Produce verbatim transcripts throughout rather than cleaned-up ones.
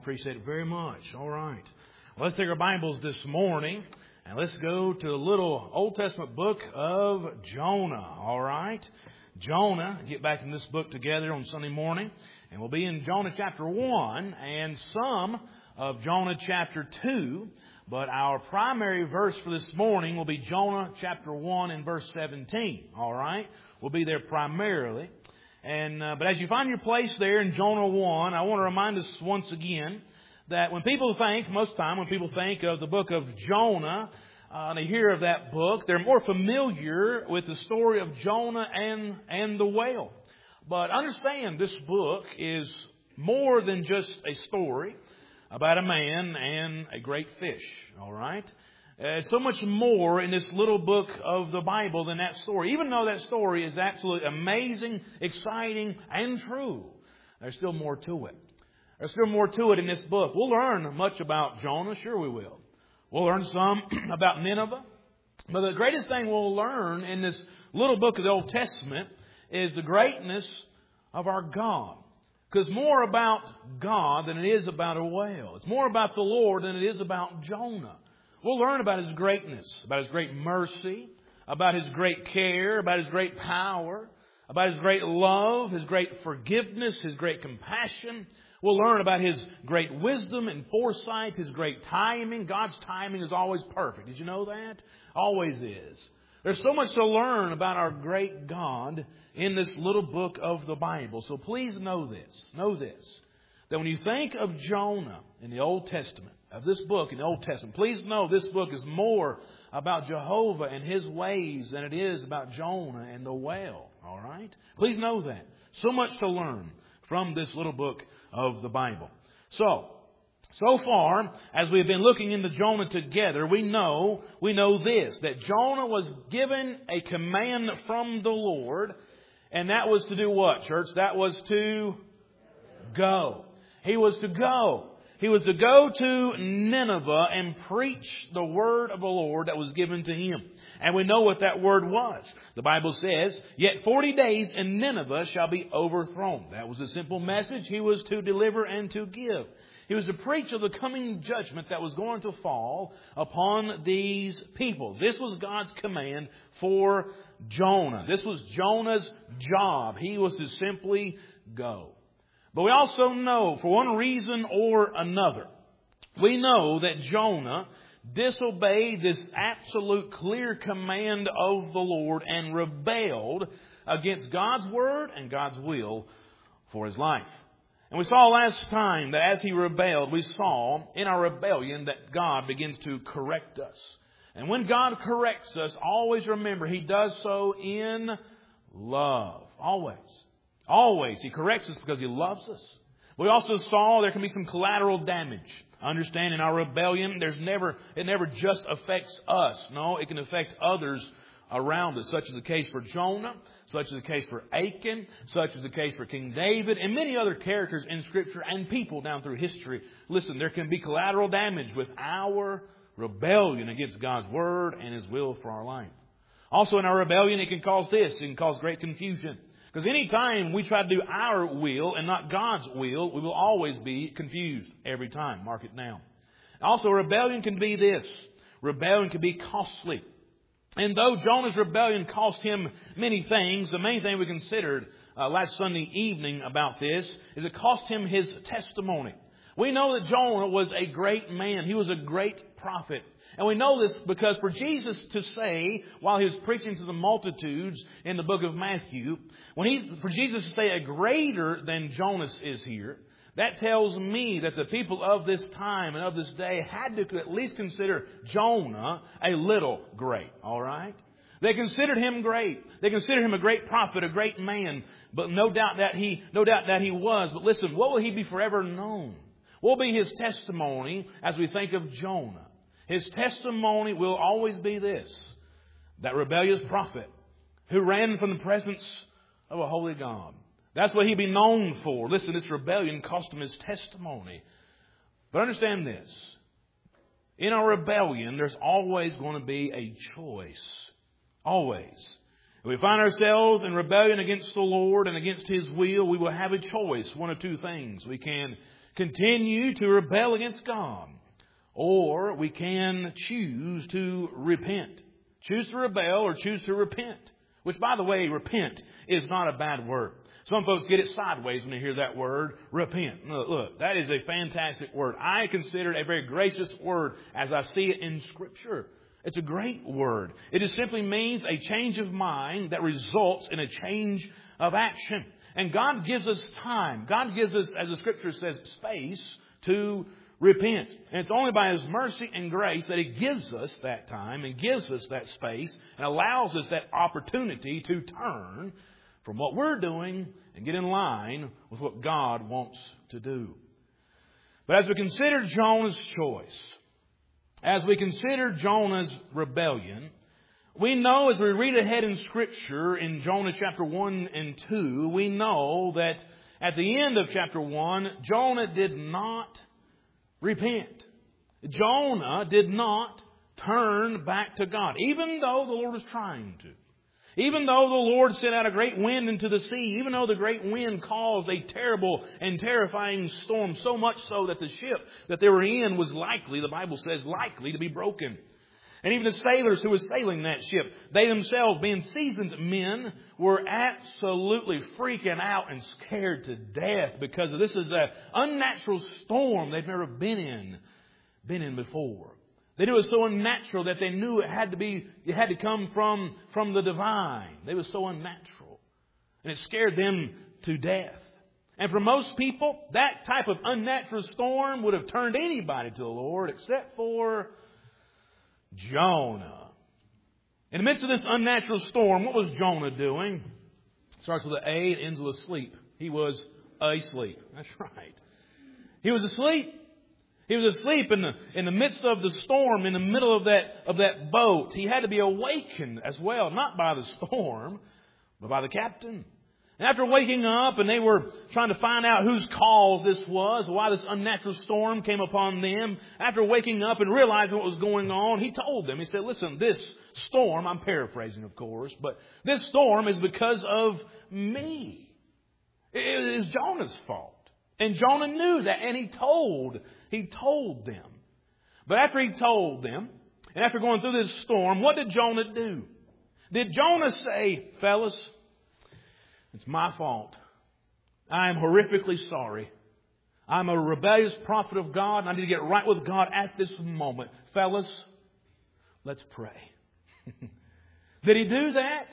Appreciate it very much. All right. Well, let's take our Bibles this morning and let's go to the little Old Testament book of Jonah. All right. Jonah, get back in this book together on Sunday morning, and we'll be in Jonah chapter one and some of Jonah chapter two. But our primary verse for this morning will be Jonah chapter one and verse seventeen. All right. We'll be there primarily. And uh, but as you find your place there in Jonah one, I want to remind us once again that when people think, most of the time when people think of the book of Jonah, uh, and they hear of that book, they're more familiar with the story of Jonah and, and the whale. But understand, this book is more than just a story about a man and a great fish, all right? There's so much more in this little book of the Bible than that story. Even though that story is absolutely amazing, exciting, and true, there's still more to it. There's still more to it in this book. We'll learn much about Jonah, sure we will. We'll learn some about Nineveh. But the greatest thing we'll learn in this little book of the Old Testament is the greatness of our God. Because more about God than it is about a whale. It's more about the Lord than it is about Jonah. We'll learn about His greatness, about His great mercy, about His great care, about His great power, about His great love, His great forgiveness, His great compassion. We'll learn about His great wisdom and foresight, His great timing. God's timing is always perfect. Did you know that? Always is. There's so much to learn about our great God in this little book of the Bible. So please know this. Know this. That when you think of Jonah in the Old Testament, of this book in the Old Testament, please know this book is more about Jehovah and His ways than it is about Jonah and the whale. All right? Please know that. So much to learn from this little book of the Bible. So, so far, as we've been looking into Jonah together, we know, we know this, that Jonah was given a command from the Lord, and that was to do what, church? That was to go. He was to go. He was to go to Nineveh and preach the word of the Lord that was given to him. And we know what that word was. The Bible says, yet forty days and Nineveh shall be overthrown. That was a simple message he was to deliver and to give. He was to preach of the coming judgment that was going to fall upon these people. This was God's command for Jonah. This was Jonah's job. He was to simply go. But we also know, for one reason or another, we know that Jonah disobeyed this absolute clear command of the Lord and rebelled against God's word and God's will for his life. And we saw last time that as he rebelled, we saw in our rebellion that God begins to correct us. And when God corrects us, always remember He does so in love. Always. Always. He corrects us because He loves us. We also saw there can be some collateral damage. Understand, in our rebellion, there's never, it never just affects us. No, it can affect others around us, such is the case for Jonah, such is the case for Achan, such is the case for King David, and many other characters in Scripture and people down through history. Listen, there can be collateral damage with our rebellion against God's word and His will for our life. Also in our rebellion, it can cause this, it can cause great confusion. Because any time we try to do our will and not God's will, we will always be confused every time. Mark it down. Also, rebellion can be this. Rebellion can be costly. And though Jonah's rebellion cost him many things, the main thing we considered uh, last Sunday evening about this is it cost him his testimony. We know that Jonah was a great man. He was a great prophet. And we know this because for Jesus to say, while He was preaching to the multitudes in the book of Matthew, when he, for Jesus to say a greater than Jonas is here, that tells me that the people of this time and of this day had to at least consider Jonah a little great. All right? They considered him great. They considered him a great prophet, a great man. But no doubt that he, no doubt that he was. But listen, what will he be forever known? What will be his testimony as we think of Jonah? His testimony will always be this, that rebellious prophet who ran from the presence of a holy God. That's what he'd be known for. Listen, this rebellion cost him his testimony. But understand this. In our rebellion, there's always going to be a choice. Always. If we find ourselves in rebellion against the Lord and against His will, we will have a choice. One of two things. We can continue to rebel against God. Or we can choose to repent. Choose to rebel or choose to repent. Which, by the way, repent is not a bad word. Some folks get it sideways when they hear that word, repent. Look, look, that is a fantastic word. I consider it a very gracious word as I see it in Scripture. It's a great word. It just simply means a change of mind that results in a change of action. And God gives us time. God gives us, as the Scripture says, space to repent. And it's only by His mercy and grace that He gives us that time and gives us that space and allows us that opportunity to turn from what we're doing and get in line with what God wants to do. But as we consider Jonah's choice, as we consider Jonah's rebellion, we know as we read ahead in Scripture in Jonah chapter one and two, we know that at the end of chapter one, Jonah did not repent. Jonah did not turn back to God, even though the Lord was trying to. Even though the Lord sent out a great wind into the sea, even though the great wind caused a terrible and terrifying storm, so much so that the ship that they were in was likely, the Bible says, likely to be broken. And even the sailors who were sailing that ship, they themselves, being seasoned men, were absolutely freaking out and scared to death because this is an unnatural storm they've never been in, been in before. They knew it was so unnatural that they knew it had to be, it had to come from, from the divine. They were so unnatural. And it scared them to death. And for most people, that type of unnatural storm would have turned anybody to the Lord except for Jonah. In the midst of this unnatural storm, what was Jonah doing? It starts with an A and ends with a sleep. He was asleep. That's right. He was asleep. He was asleep in the in the midst of the storm, in the middle of that of that boat. He had to be awakened as well, not by the storm, but by the captain. And after waking up, and they were trying to find out whose cause this was, why this unnatural storm came upon them. After waking up and realizing what was going on, he told them, he said, listen, this storm, I'm paraphrasing of course, but this storm is because of me. It is Jonah's fault. And Jonah knew that, and he told, he told them. But after he told them, and after going through this storm, what did Jonah do? Did Jonah say, fellas, it's my fault. I am horrifically sorry. I'm a rebellious prophet of God, and I need to get right with God at this moment. Fellas, let's pray. Did he do that?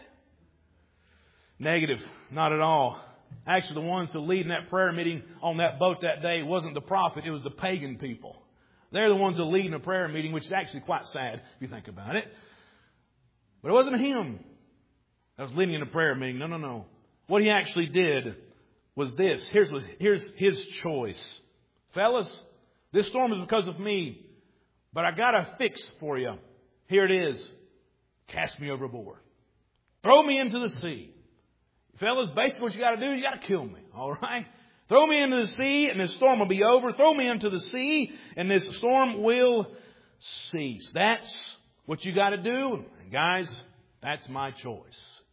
Negative. Not at all. Actually, the ones to lead in that prayer meeting on that boat that day wasn't the prophet, it was the pagan people. They're the ones that lead in a prayer meeting, which is actually quite sad if you think about it. But it wasn't him that was leading in a prayer meeting. No, no, no. What he actually did was this. Here's, here's his choice. Fellas, this storm is because of me, but I got a fix for you. Here it is. Cast me overboard. Throw me into the sea. Fellas, basically what you got to do is you got to kill me. All right? Throw me into the sea and this storm will be over. Throw me into the sea and this storm will cease. That's what you got to do. And guys, that's my choice.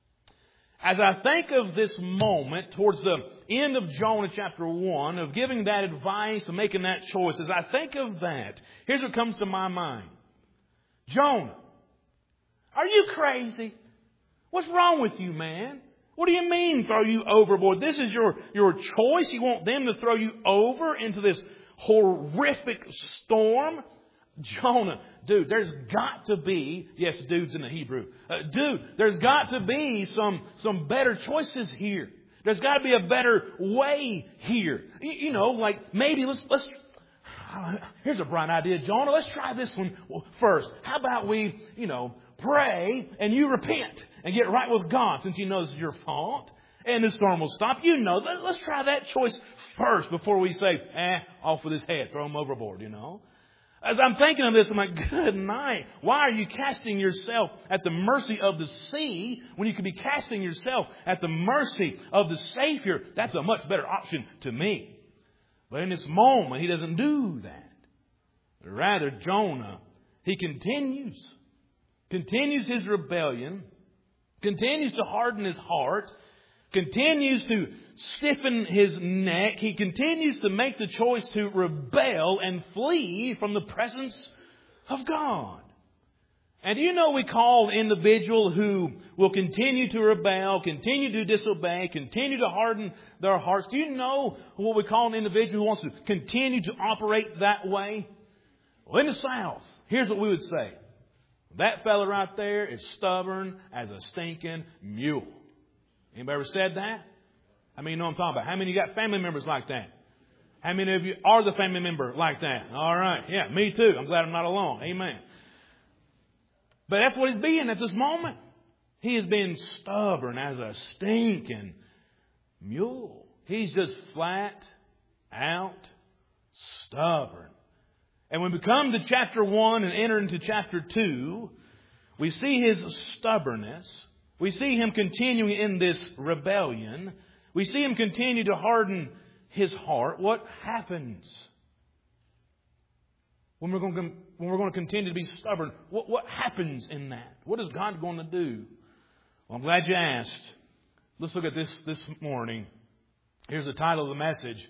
As I think of this moment towards the end of Jonah chapter one, of giving that advice and making that choice, as I think of that, here's what comes to my mind. Jonah, are you crazy? What's wrong with you, man? What do you mean throw you overboard? This is your, your choice. You want them to throw you over into this horrific storm? Jonah, dude, there's got to be, yes, dudes in the Hebrew. Uh, dude, there's got to be some, some better choices here. There's got to be a better way here. You, you know, like maybe let's, let's, uh, here's a bright idea, Jonah. Let's try this one first. How about we, you know, pray and you repent and get right with God since you know this is your fault and the storm will stop. You know, let's try that choice first before we say, eh, off with his head, throw him overboard, you know. As I'm thinking of this, I'm like, good night. Why are you casting yourself at the mercy of the sea when you could be casting yourself at the mercy of the Savior? That's a much better option to me. But in this moment, he doesn't do that. Rather, Jonah, he continues. Continues his rebellion. Continues to harden his heart. continues to stiffen his neck. He continues to make the choice to rebel and flee from the presence of God. And do you know we call an individual who will continue to rebel, continue to disobey, continue to harden their hearts? Do you know what we call an individual who wants to continue to operate that way? Well, in the South, here's what we would say. That fella right there is stubborn as a stinking mule. Anybody ever said that? How many know what I'm talking about? How many of you got family members like that? How many of you are the family member like that? All right. Yeah, me too. I'm glad I'm not alone. Amen. But that's what he's being at this moment. He is being stubborn as a stinking mule. He's just flat out stubborn. And when we come to chapter one and enter into chapter two, we see his stubbornness. We see him continuing in this rebellion. We see him continue to harden his heart. What happens when we're going to, when we're going to continue to be stubborn? What, what happens in that? What is God going to do? Well, I'm glad you asked. Let's look at this this morning. Here's the title of the message.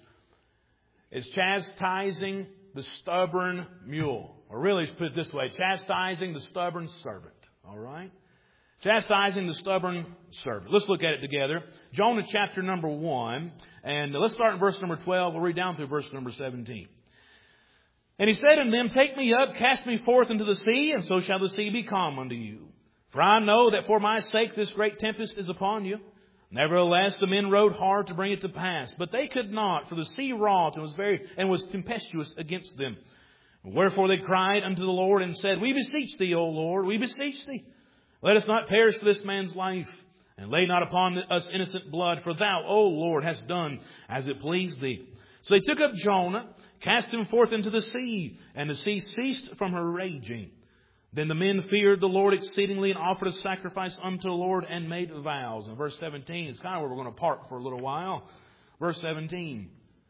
It's Chastising the Stubborn Mule. Or really, put it this way, Chastising the Stubborn Servant. All right? Chastising the Stubborn Servant. Let's look at it together. Jonah chapter number one. And let's start in verse number twelve. We'll read down through verse number seventeen. And he said unto them, Take me up, cast me forth into the sea, and so shall the sea be calm unto you. For I know that for my sake this great tempest is upon you. Nevertheless, the men rowed hard to bring it to pass, but they could not, for the sea wrought and was very and was tempestuous against them. Wherefore they cried unto the Lord and said, We beseech thee, O Lord, we beseech thee. Let us not perish for this man's life, and lay not upon us innocent blood, for thou, O Lord, hast done as it pleased thee. So they took up Jonah, cast him forth into the sea, and the sea ceased from her raging. Then the men feared the Lord exceedingly and offered a sacrifice unto the Lord and made vows. And verse seventeen is kind of where we're going to park for a little while. Verse seventeen.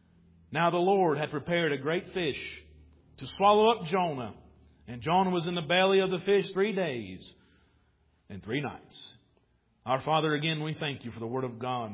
Now the Lord had prepared a great fish to swallow up Jonah. And Jonah was in the belly of the fish three days and three nights. Our Father, again, we thank you for the Word of God.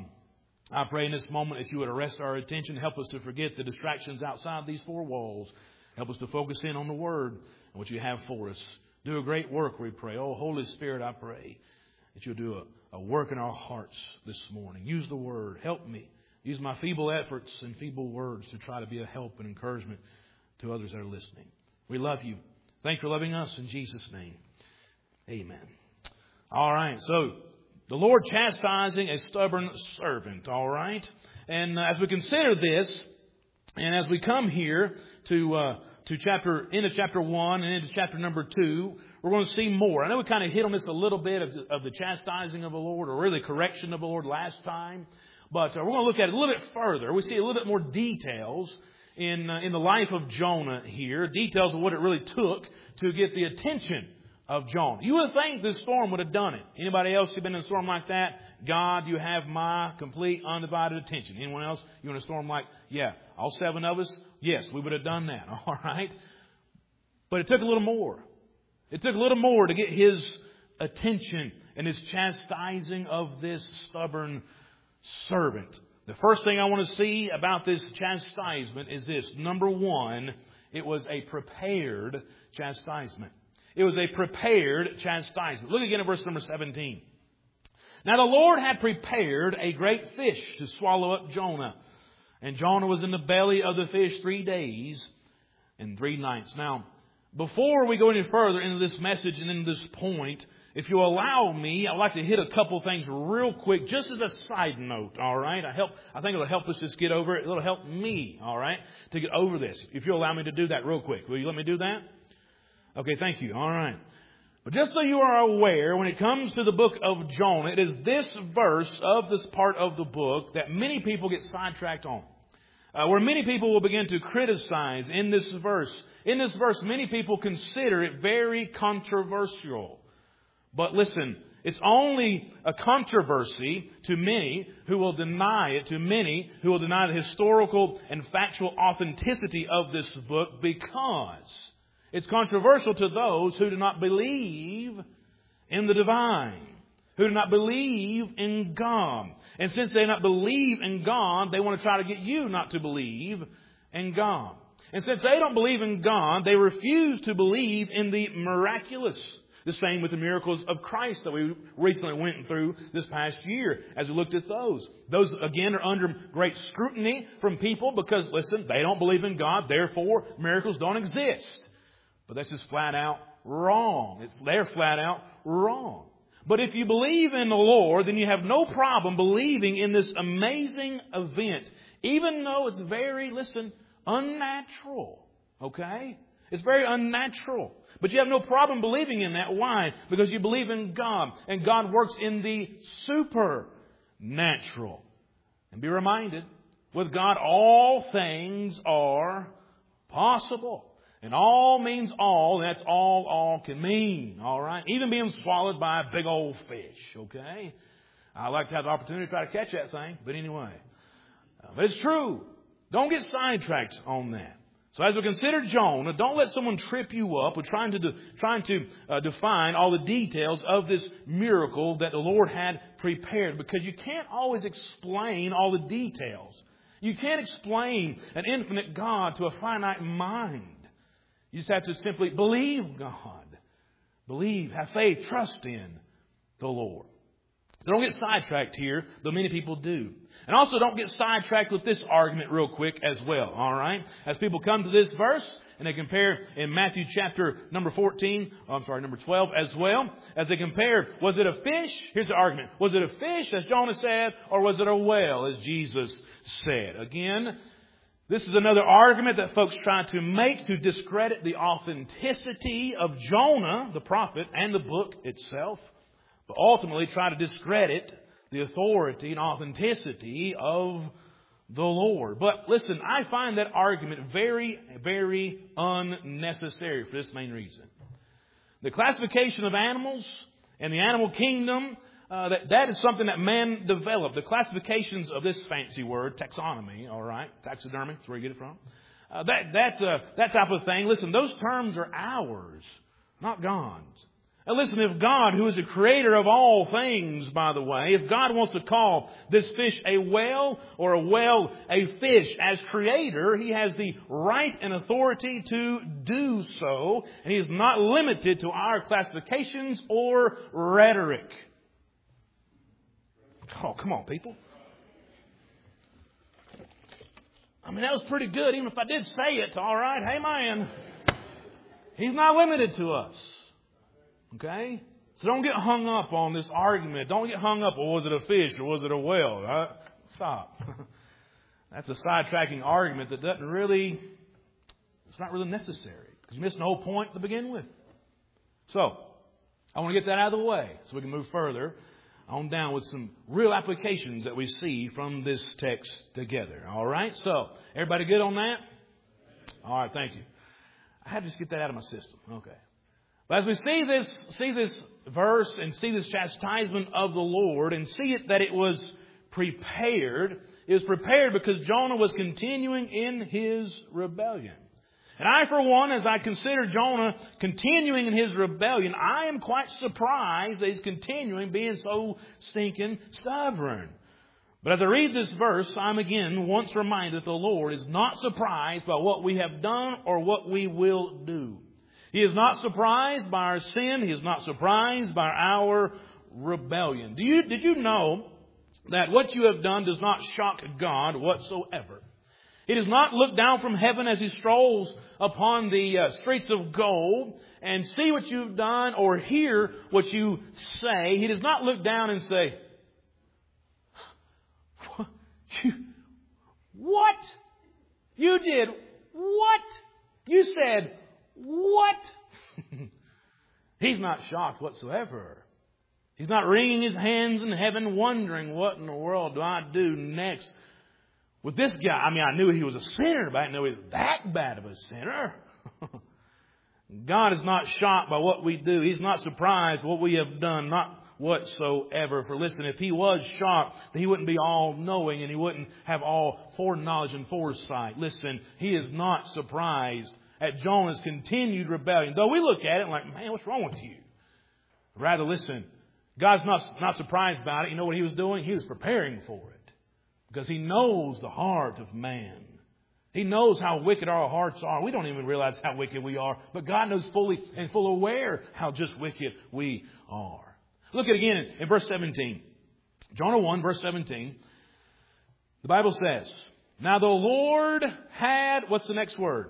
I pray in this moment that you would arrest our attention. Help us to forget the distractions outside these four walls. Help us to focus in on the Word and what you have for us. Do a great work, we pray. Oh, Holy Spirit, I pray that you'll do a, a work in our hearts this morning. Use the Word. Help me. Use my feeble efforts and feeble words to try to be a help and encouragement to others that are listening. We love you. Thank you for loving us in Jesus' name. Amen. All right. So, the Lord chastising a stubborn servant. All right. And as we consider this, and as we come here to uh, to chapter into chapter one and into chapter number two, we're going to see more. I know we kind of hit on this a little bit of the, of the chastising of the Lord, or really correction of the Lord last time, but uh, we're going to look at it a little bit further. We see a little bit more details in uh, in the life of Jonah here, details of what it really took to get the attention of Jonah. You would think this storm would have done it. Anybody else who's been in a storm like that? God, you have my complete undivided attention. Anyone else? You in a storm like, yeah, all seven of us? Yes, we would have done that. All right. But it took a little more. It took a little more to get his attention and his chastising of this stubborn servant. The first thing I want to see about this chastisement is this. Number one, it was a prepared chastisement. It was a prepared chastisement. Look again at verse number seventeen. Now the Lord had prepared a great fish to swallow up Jonah. And Jonah was in the belly of the fish three days and three nights. Now, before we go any further into this message and into this point, if you allow me, I'd like to hit a couple of things real quick, just as a side note, all right? I help. I think it'll help us just get over it. It'll help me, all right, to get over this. If you allow me to do that real quick. Will you let me do that? Okay, thank you. All right. But just so you are aware, when it comes to the book of Jonah, it is this verse of this part of the book that many people get sidetracked on. Uh, where many people will begin to criticize in this verse. In this verse, many people consider it very controversial. But listen, it's only a controversy to many who will deny it, to many who will deny the historical and factual authenticity of this book, because it's controversial to those who do not believe in the divine, who do not believe in God. And since they do not believe in God, they want to try to get you not to believe in God. And since they don't believe in God, they refuse to believe in the miraculous. The same with the miracles of Christ that we recently went through this past year as we looked at those. Those, again, are under great scrutiny from people because, listen, they don't believe in God. Therefore, miracles don't exist. But that's just flat out wrong. It's, they're flat out wrong. But if you believe in the Lord, then you have no problem believing in this amazing event. Even though it's very, listen, unnatural. Okay? It's very unnatural. But you have no problem believing in that. Why? Because you believe in God. And God works in the supernatural. And be reminded, with God all things are possible. And all means all. And that's all all can mean. All right? Even being swallowed by a big old fish. Okay? I'd like to have the opportunity to try to catch that thing. But anyway. Uh, but it's true. Don't get sidetracked on that. So as we consider Jonah, don't let someone trip you up with trying to de- trying to uh, define all the details of this miracle that the Lord had prepared, because you can't always explain all the details. You can't explain an infinite God to a finite mind. You just have to simply believe God. Believe, have faith, trust in the Lord. So don't get sidetracked here, though many people do. And also don't get sidetracked with this argument real quick as well, all right? As people come to this verse and they compare in Matthew chapter number fourteen, oh, I'm sorry, number twelve as well, as they compare, was it a fish? Here's the argument. Was it a fish, as Jonah said, or was it a whale, as Jesus said? Again, this is another argument that folks try to make to discredit the authenticity of Jonah, the prophet, and the book itself. But ultimately try to discredit the authority and authenticity of the Lord. But listen, I find that argument very, very unnecessary for this main reason. The classification of animals and the animal kingdom, uh, that, that is something that man developed. The classifications of this fancy word, taxonomy, all right, taxidermy, that's where you get it from. Uh, that, that's a, that type of thing. Listen, those terms are ours, not God's. And listen, if God, who is the creator of all things, by the way, if God wants to call this fish a whale or a whale a fish as creator, He has the right and authority to do so. And He is not limited to our classifications or rhetoric. Oh, come on, people. I mean, that was pretty good. Even if I did say it, all right. Hey, man. He's not limited to us. Okay? So don't get hung up on this argument. Don't get hung up, well, was it a fish or was it a whale? Right? Stop. That's a sidetracking argument that doesn't really, it's not really necessary. Because you missed the whole point to begin with. So, I want to get that out of the way so we can move further on down with some real applications that we see from this text together. All right? So, everybody good on that? All right, thank you. I had to just get that out of my system. Okay. But as we see this, see this verse and see this chastisement of the Lord and see it that it was prepared, it was prepared because Jonah was continuing in his rebellion. And I, for one, as I consider Jonah continuing in his rebellion, I am quite surprised that he's continuing being so stinking stubborn. But as I read this verse, I'm again once reminded that the Lord is not surprised by what we have done or what we will do. He is not surprised by our sin. He is not surprised by our rebellion. Do you, did you know that what you have done does not shock God whatsoever? He does not look down from heaven as He strolls upon the uh, streets of gold and see what you've done or hear what you say. He does not look down and say, what? You did what? You said what? He's not shocked whatsoever. He's not wringing his hands in heaven wondering, what in the world do I do next with this guy? I mean, I knew he was a sinner, but I didn't know he was that bad of a sinner. God is not shocked by what we do. He's not surprised by what we have done, not whatsoever. For listen, if He was shocked, He wouldn't be all-knowing and He wouldn't have all foreknowledge and foresight. Listen, He is not surprised at Jonah's continued rebellion. Though we look at it like, man, what's wrong with you? Rather, listen, God's not, not surprised about it. You know what He was doing? He was preparing for it. Because He knows the heart of man. He knows how wicked our hearts are. We don't even realize how wicked we are. But God knows fully and full aware how just wicked we are. Look at it again in, in verse seventeen. Jonah one, verse seventeen. The Bible says, now the Lord had, what's the next word?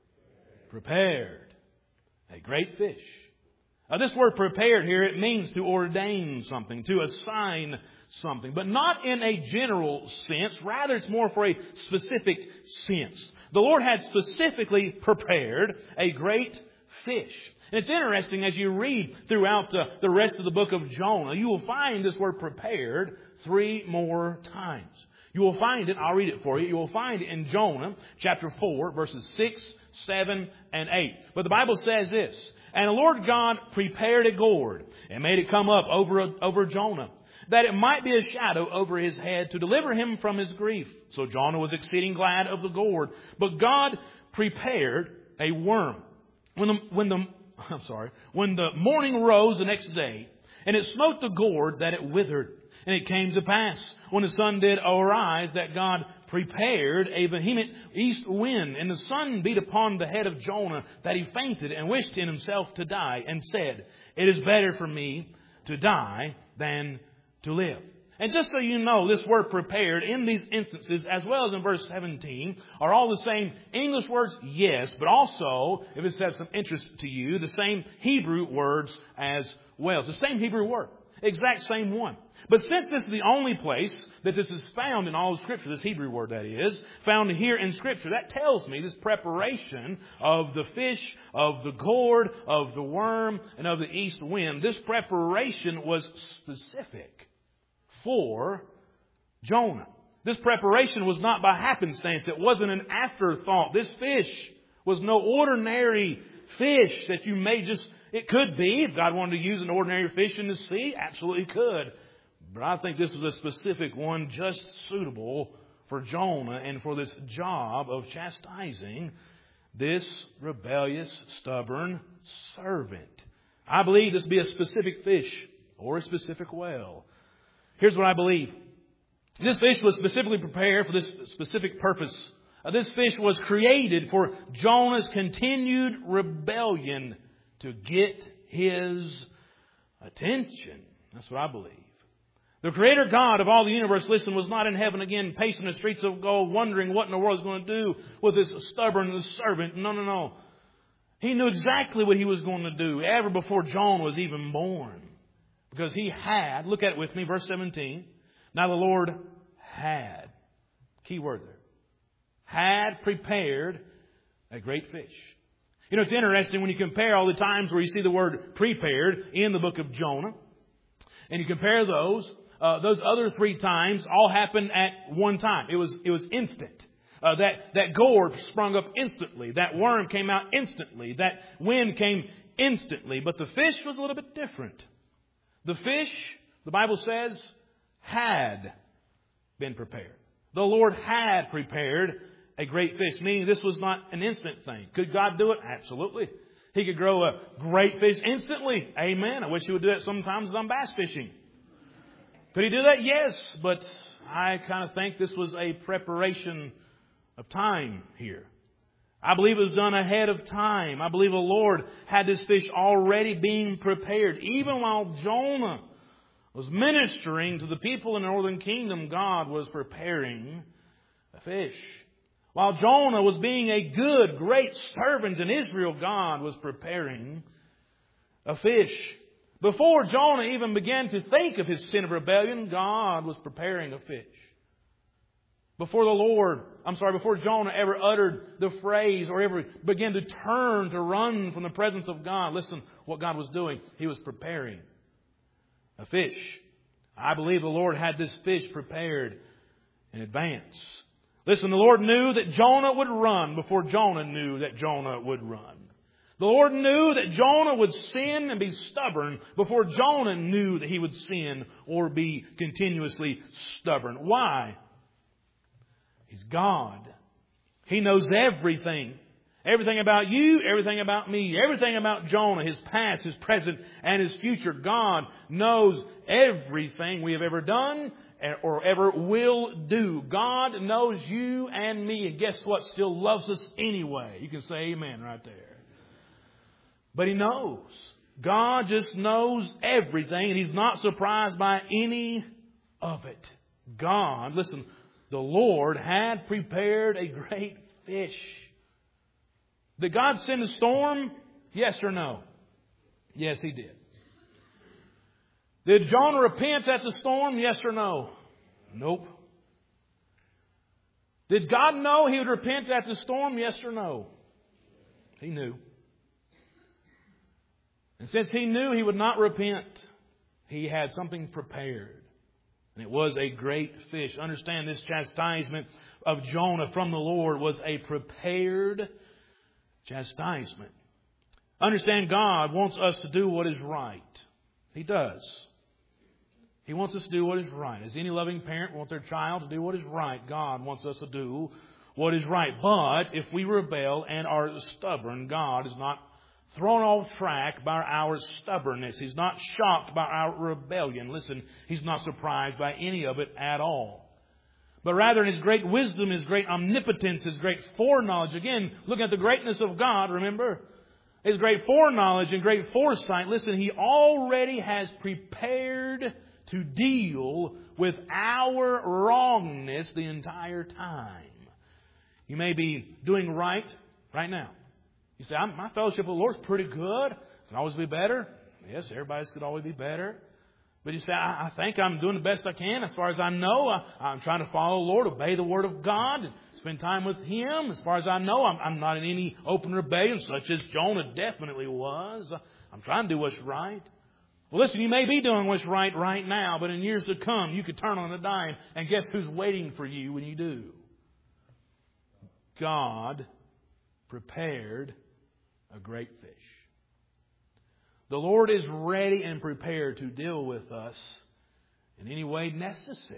Prepared a great fish. Now this word prepared here, it means to ordain something, to assign something, but not in a general sense. Rather, it's more for a specific sense. The Lord had specifically prepared a great fish. And it's interesting as you read throughout the, the rest of the book of Jonah, you will find this word prepared three more times. You will find it, I'll read it for you, you will find it in Jonah chapter four, verses six, seven, and eight. But the Bible says this, and the Lord God prepared a gourd and made it come up over, over Jonah, that it might be a shadow over his head to deliver him from his grief. So Jonah was exceeding glad of the gourd. But God prepared a worm. When the, when the, I'm sorry, when the morning rose the next day, and it smote the gourd that it withered. And it came to pass, when the sun did arise, that God prepared a vehement east wind, and the sun beat upon the head of Jonah, that he fainted and wished in himself to die, and said, it is better for me to die than to live. And just so you know, this word prepared in these instances, as well as in verse seventeen, are all the same English words, yes, but also, if it's of some interest to you, the same Hebrew words as well. It's the same Hebrew word. Exact same one. But since this is the only place that this is found in all of Scripture, this Hebrew word that is, found here in Scripture, that tells me this preparation of the fish, of the gourd, of the worm, and of the east wind, this preparation was specific for Jonah. This preparation was not by happenstance. It wasn't an afterthought. This fish was no ordinary fish that you may just... It could be, if God wanted to use an ordinary fish in the sea, absolutely could. But I think this was a specific one just suitable for Jonah and for this job of chastising this rebellious, stubborn servant. I believe this to be a specific fish or a specific whale. Here's what I believe. This fish was specifically prepared for this specific purpose. Uh, this fish was created for Jonah's continued rebellion to get his attention. That's what I believe. The Creator God of all the universe, listen, was not in heaven again, pacing the streets of gold, wondering what in the world He's going to do with this stubborn servant. No, no, no. He knew exactly what He was going to do, ever before Jonah was even born. Because He had, look at it with me, verse seventeen. Now the Lord had, key word there, had prepared a great fish. You know, it's interesting when you compare all the times where you see the word prepared in the book of Jonah. And you compare those, uh, those other three times all happened at one time. It was, it was instant. Uh, that, that gourd sprung up instantly. That worm came out instantly. That wind came instantly. But the fish was a little bit different. The fish, the Bible says, had been prepared. The Lord had prepared a great fish, meaning this was not an instant thing. Could God do it? Absolutely. He could grow a great fish instantly. Amen. I wish He would do that sometimes as I'm bass fishing. Could He do that? Yes. But I kind of think this was a preparation of time here. I believe it was done ahead of time. I believe the Lord had this fish already being prepared. Even while Jonah was ministering to the people in the northern kingdom, God was preparing a fish. While Jonah was being a good, great servant in Israel, God was preparing a fish. Before Jonah even began to think of his sin of rebellion, God was preparing a fish. Before the Lord, I'm sorry, before Jonah ever uttered the phrase or ever began to turn to run from the presence of God, listen what God was doing. He was preparing a fish. I believe the Lord had this fish prepared in advance. Listen, the Lord knew that Jonah would run before Jonah knew that Jonah would run. The Lord knew that Jonah would sin and be stubborn before Jonah knew that he would sin or be continuously stubborn. Why? He's God. He knows everything. Everything about you, everything about me, everything about Jonah, his past, his present, and his future. God knows everything we have ever done or ever will do. God knows you and me, and guess what? Still loves us anyway. You can say amen right there. But He knows. God just knows everything, and He's not surprised by any of it. God, listen, the Lord had prepared a great fish. Did God send a storm? Yes or no? Yes, He did. Did Jonah repent at the storm? Yes or no? Nope. Did God know he would repent at the storm? Yes or no? He knew. And since He knew he would not repent, He had something prepared. And it was a great fish. Understand, this chastisement of Jonah from the Lord was a prepared chastisement. Understand, God wants us to do what is right. He does. He wants us to do what is right. As any loving parent wants their child to do what is right, God wants us to do what is right. But if we rebel and are stubborn, God is not thrown off track by our stubbornness. He's not shocked by our rebellion. Listen, He's not surprised by any of it at all. But rather in His great wisdom, His great omnipotence, His great foreknowledge. Again, look at the greatness of God, remember? His great foreknowledge and great foresight. Listen, He already has prepared to deal with our wrongness the entire time. You may be doing right right now. You say, I'm, my fellowship with the Lord is pretty good. It can always be better. Yes, everybody's could always be better. But you say, I, I think I'm doing the best I can. As far as I know, I, I'm trying to follow the Lord, obey the Word of God, and spend time with Him. As far as I know, I'm, I'm not in any open rebellion, such as Jonah definitely was. I'm trying to do what's right. Well, listen, you may be doing what's right right now, but in years to come, you could turn on a dime, and guess who's waiting for you when you do? God prepared a great fish. The Lord is ready and prepared to deal with us in any way necessary.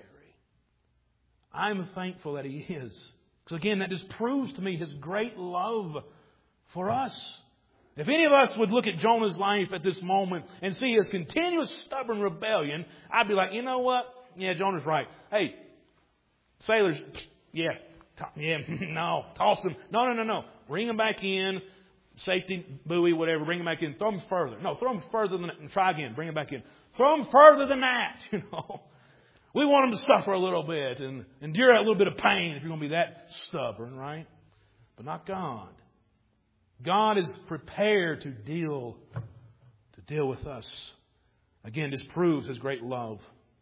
I'm thankful that He is. Because again, that just proves to me His great love for us. If any of us would look at Jonah's life at this moment and see his continuous stubborn rebellion, I'd be like, you know what? Yeah, Jonah's right. Hey, sailors, yeah, yeah, no, toss them. No, no, no, no. Bring them back in. Safety buoy, whatever, bring them back in. Throw them further. No, throw them further than that. And try again. Bring them back in. Throw them further than that. You know, we want them to suffer a little bit and endure a little bit of pain if you're going to be that stubborn, right? But not God. God is prepared to deal to deal with us. Again, this proves His great love.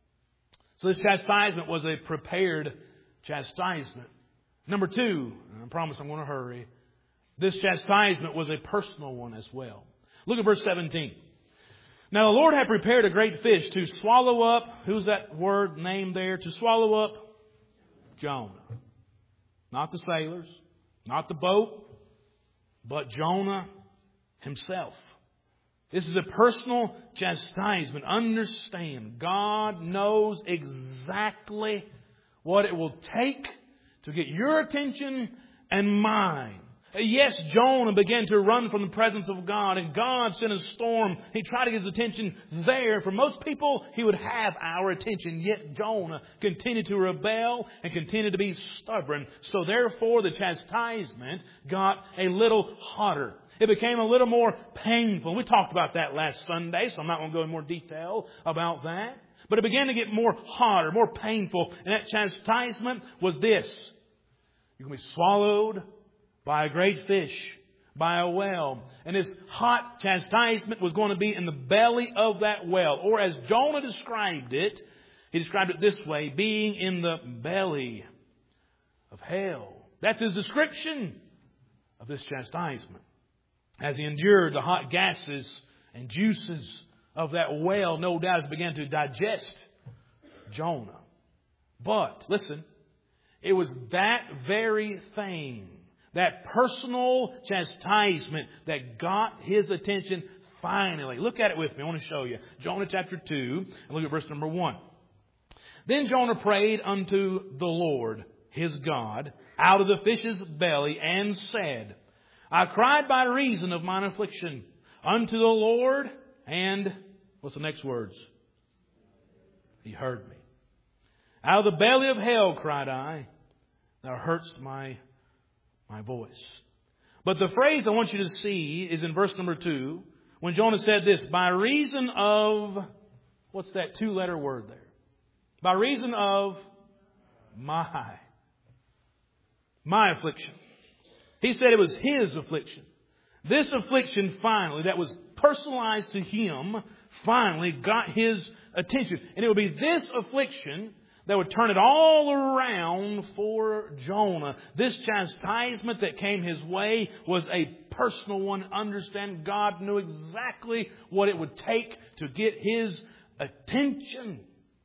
So this chastisement was a prepared chastisement. Number two, and I promise I'm going to hurry. This chastisement was a personal one as well. Look at verse seventeen. Now the Lord had prepared a great fish to swallow up, who's that word name there? To swallow up Jonah. Not the sailors, not the boat, but Jonah himself. This is a personal chastisement. Understand, God knows exactly what it will take to get your attention and mine. Yes, Jonah began to run from the presence of God, and God sent a storm. He tried to get his attention there. For most people, He would have our attention. Yet Jonah continued to rebel and continued to be stubborn. So therefore, the chastisement got a little hotter. It became a little more painful. We talked about that last Sunday, so I'm not going to go in more detail about that. But it began to get more hotter, more painful. And that chastisement was this. You're going to be swallowed by a great fish, by a whale. And this hot chastisement was going to be in the belly of that whale. Or as Jonah described it, he described it this way, being in the belly of hell. That's his description of this chastisement. As he endured the hot gases and juices of that whale, no doubt has began to digest Jonah. But, listen, it was that very thing, that personal chastisement, that got his attention finally. Look at it with me. I want to show you. Jonah chapter two, and look at verse number one. Then Jonah prayed unto the Lord, his God, out of the fish's belly, and said, I cried by reason of mine affliction unto the Lord, and what's the next words? He heard me. Out of the belly of hell cried I, thou heardst my, my voice. But the phrase I want you to see is in verse number two, when Jonah said this, by reason of, what's that two-letter word there? By reason of my, my affliction. He said it was his affliction. This affliction finally, that was personalized to him, finally got his attention. And it would be this affliction that would turn it all around for Jonah. This chastisement that came his way was a personal one. Understand, God knew exactly what it would take to get his attention.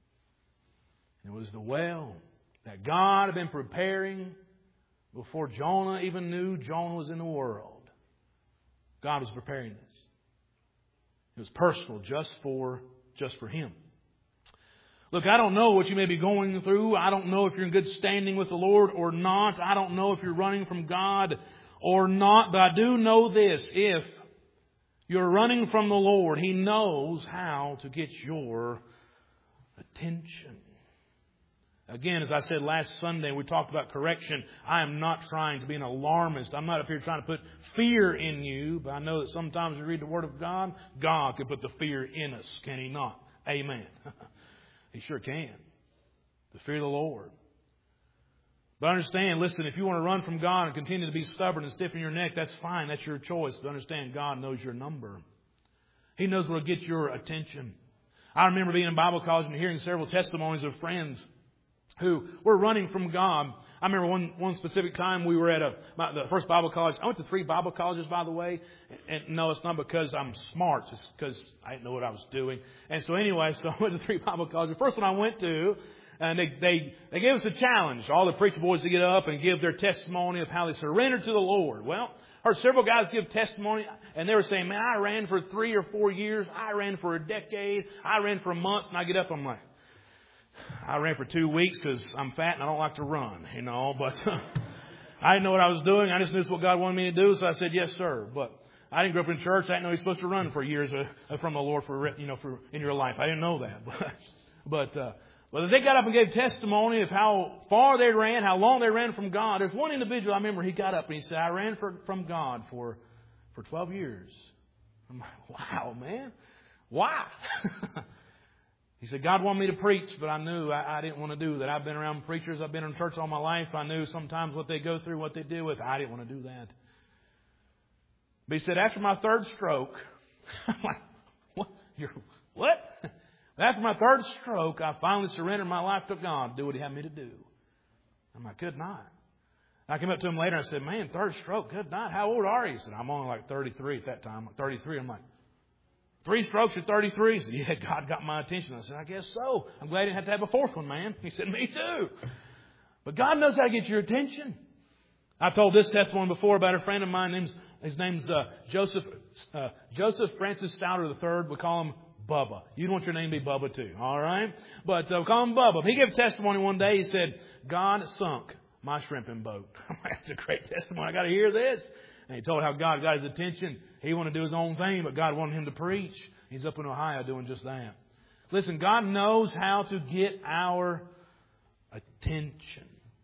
It was the well that God had been preparing before Jonah even knew Jonah was in the world. God was preparing this. It was personal, just for, just for him. Look, I don't know what you may be going through. I don't know if you're in good standing with the Lord or not. I don't know if you're running from God or not. But I do know this. If you're running from the Lord, He knows how to get your attention. Again, as I said last Sunday, we talked about correction. I am not trying to be an alarmist. I'm not up here trying to put fear in you. But I know that sometimes we read the Word of God, God can put the fear in us. Can He not? Amen. He sure can. The fear of the Lord. But understand, listen, if you want to run from God and continue to be stubborn and stiffen your neck, that's fine. That's your choice. But understand, God knows your number. He knows where to get your attention. I remember being in Bible college and hearing several testimonies of friends who were running from God. I remember one one specific time we were at a my, the first Bible college. I went to three Bible colleges, by the way. And, and no, it's not because I'm smart. It's because I didn't know what I was doing. And so anyway, so I went to three Bible colleges. The first one I went to, and they, they, they gave us a challenge. All the preacher boys to get up and give their testimony of how they surrendered to the Lord. Well, I heard several guys give testimony, and they were saying, man, I ran for three or four years. I ran for a decade. I ran for months. And I get up, I'm like, I ran for two weeks because I'm fat and I don't like to run, you know. But I didn't know what I was doing. I just knew what God wanted me to do, so I said, yes, sir. But I didn't grow up in church. I didn't know you're supposed to run for years uh, from the Lord for, you know, for in your life. I didn't know that. But, but, uh, but they got up and gave testimony of how far they ran, how long they ran from God. There's one individual, I remember, he got up and he said, I ran for, from God for, for twelve years. I'm like, wow, man. Why? He said, God wanted me to preach, but I knew I, I didn't want to do that. I've been around preachers. I've been in church all my life. I knew sometimes what they go through, what they deal with. I didn't want to do that. But he said, after my third stroke, I'm like, what? You're, what? After my third stroke, I finally surrendered my life to God, do what He had me to do. I'm like, good night. I came up to him later and I said, man, third stroke, good night. How old are you? He said, I'm only like thirty-three at that time. I'm like, thirty-three. I'm like, three strokes at thirty-three? He said, yeah, God got my attention. I said, I guess so. I'm glad I didn't have to have a fourth one, man. He said, me too. But God knows how to get your attention. I've told this testimony before about a friend of mine. Name's, his name's uh, Joseph uh, Joseph Francis Stouter the third. We call him Bubba. You'd want your name to be Bubba too, all right? But uh, we call him Bubba. He gave a testimony one day. He said, God sunk my shrimping boat. That's a great testimony. I got to hear this. And he told how God got his attention. He wanted to do his own thing, but God wanted him to preach. He's up in Ohio doing just that. Listen, God knows how to get our attention.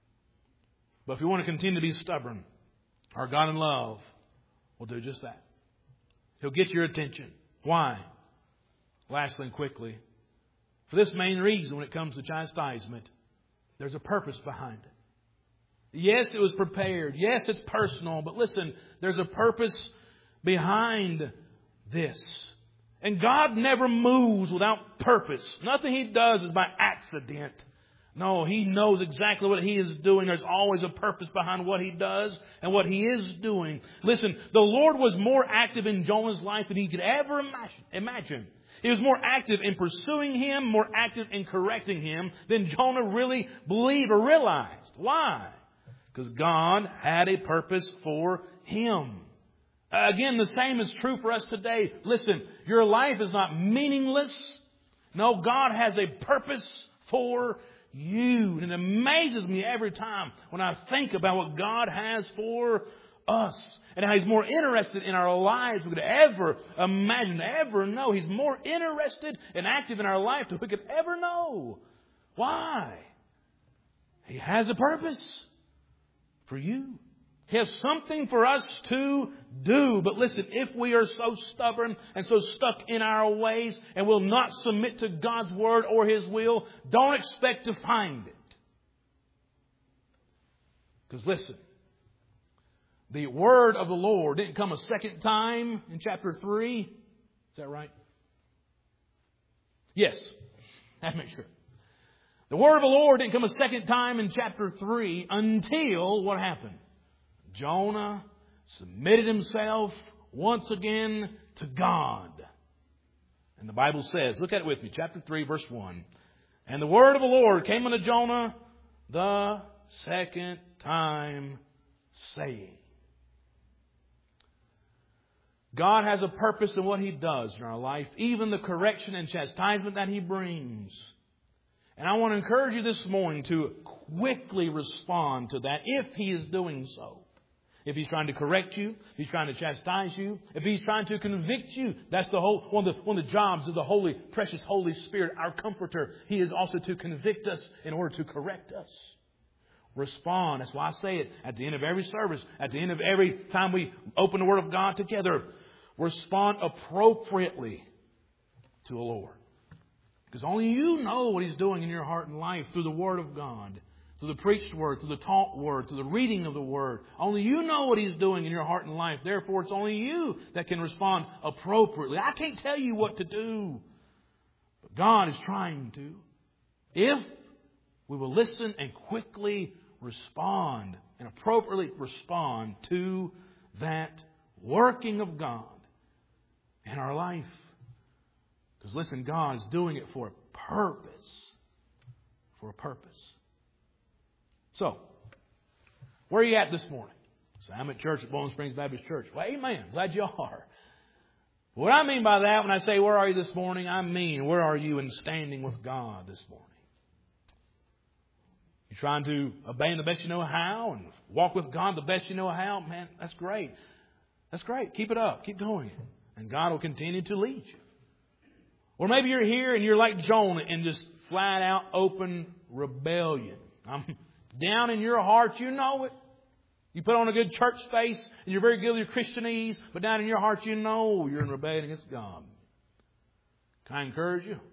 But if we want to continue to be stubborn, our God in love will do just that. He'll get your attention. Why? Lastly and quickly, for this main reason when it comes to chastisement, there's a purpose behind it. Yes, it was prepared. Yes, it's personal. But listen, there's a purpose behind this. And God never moves without purpose. Nothing He does is by accident. No, He knows exactly what He is doing. There's always a purpose behind what He does and what He is doing. Listen, the Lord was more active in Jonah's life than he could ever imagine. He was more active in pursuing him, more active in correcting him than Jonah really believed or realized. Why? Because God had a purpose for him. Again, the same is true for us today. Listen, your life is not meaningless. No, God has a purpose for you. And it amazes me every time when I think about what God has for us and how He's more interested in our lives than we could ever imagine, ever know. He's more interested and active in our life than we could ever know. Why? He has a purpose for you. He has something for us to do. But listen, if we are so stubborn and so stuck in our ways and will not submit to God's Word or His will, don't expect to find it. Because listen, the Word of the Lord didn't come a second time in chapter three. Is that right? Yes. I have to make sure. The Word of the Lord didn't come a second time in chapter three until what happened? Jonah submitted himself once again to God. And the Bible says, look at it with me, chapter three, verse one. And the word of the Lord came unto Jonah the second time, saying. God has a purpose in what He does in our life, even the correction and chastisement that He brings. And I want to encourage you this morning to quickly respond to that if He is doing so. If He's trying to correct you, if He's trying to chastise you, if He's trying to convict you, that's the whole one of the, one of the jobs of the Holy, precious Holy Spirit, our Comforter. He is also to convict us in order to correct us. Respond. That's why I say it at the end of every service, at the end of every time we open the Word of God together. Respond appropriately to the Lord. Because only you know what He's doing in your heart and life through the Word of God. Through the preached Word, through the taught Word, through the reading of the Word. Only you know what He's doing in your heart and life. Therefore, it's only you that can respond appropriately. I can't tell you what to do. But God is trying to. If we will listen and quickly respond and appropriately respond to that working of God in our life. Because listen, God is doing it for a purpose. For a purpose. So, where are you at this morning? So I'm at church at Bowling Springs Baptist Church. Well, amen. Glad you are. What I mean by that when I say where are you this morning, I mean where are you in standing with God this morning? You're trying to obey Him the best you know how and walk with God the best you know how? Man, that's great. That's great. Keep it up. Keep going. And God will continue to lead you. Or maybe you're here and you're like Jonah in just flat out open rebellion. I'm down in your heart, you know it. You put on a good church face and you're very good with your Christianese, but down in your heart you know you're in rebellion against God. Can I encourage you?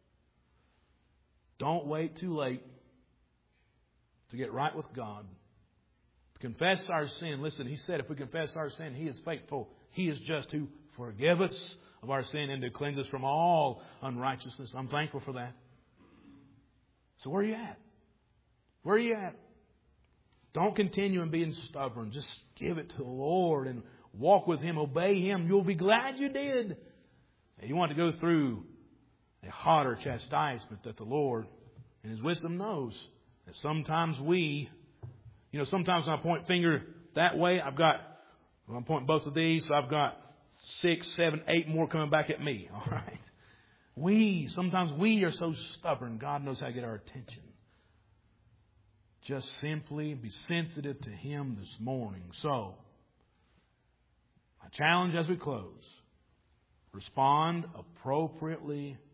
Don't wait too late to get right with God. To confess our sin. Listen, He said if we confess our sin, He is faithful. He is just to forgive us of our sin and to cleanse us from all unrighteousness. I'm thankful for that. So where are you at? Where are you at? Don't continue in being stubborn. Just give it to the Lord and walk with Him. Obey Him. You'll be glad you did. And you want to go through a hotter chastisement that the Lord in His wisdom knows that sometimes we, you know, sometimes when I point finger that way, I've got, well, I'm pointing both of these, so I've got six, seven, eight more coming back at me. All right. We, sometimes we are so stubborn. God knows how to get our attention. Just simply be sensitive to Him this morning. So, my challenge as we close, respond appropriately